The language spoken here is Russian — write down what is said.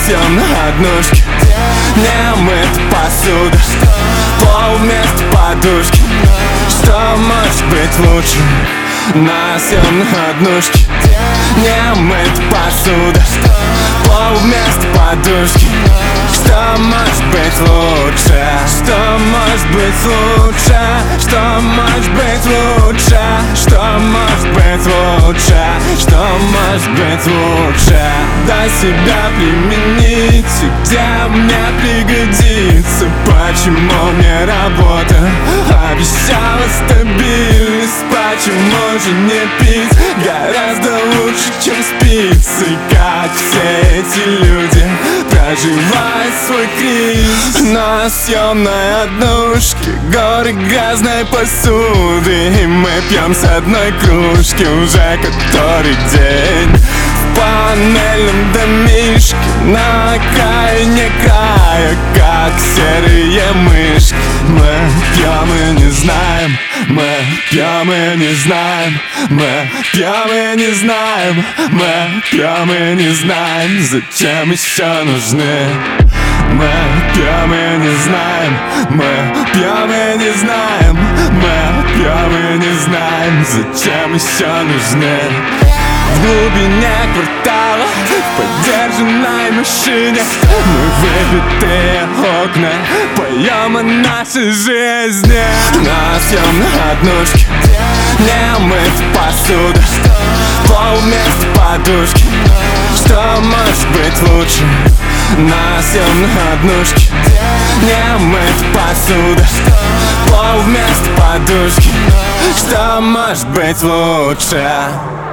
Носим на однушке не мыть посуду, пол вместо подушки. Что может быть лучше? Носим на однушке не мыть посуду, пол вместо подушки. Что может быть лучше? Что может быть лучше? Что может быть лучше? Что может быть лучше? Что может быть лучше? Дай себя применить, где мне пригодится. Почему мне работа обещала стабильность? Почему же не пить гораздо лучше, чем спится? И как все эти люди проживают свой кризис на съемной однушке, горы грязной посуды. И мы пьем с одной кружки уже который день. В панельном домишке на окраине края, как серые мышки. Мы пьем и не знаем, мы пьем и не знаем, мы пьем и не знаем, мы пьем и не знаем, зачем еще нужны. Мы пьем и не знаем, мы пьем и не знаем, мы пьем и не знаем, зачем еще нужны. В глубине квартала, в подержанной машине, мы выбитые окна, поем о нашей жизни. Носим на однушке не мыть посуду, пол вместо подушки. Что может быть лучше? Носим на однушке не мыть посуду, пол вместо подушки. Что может быть лучше?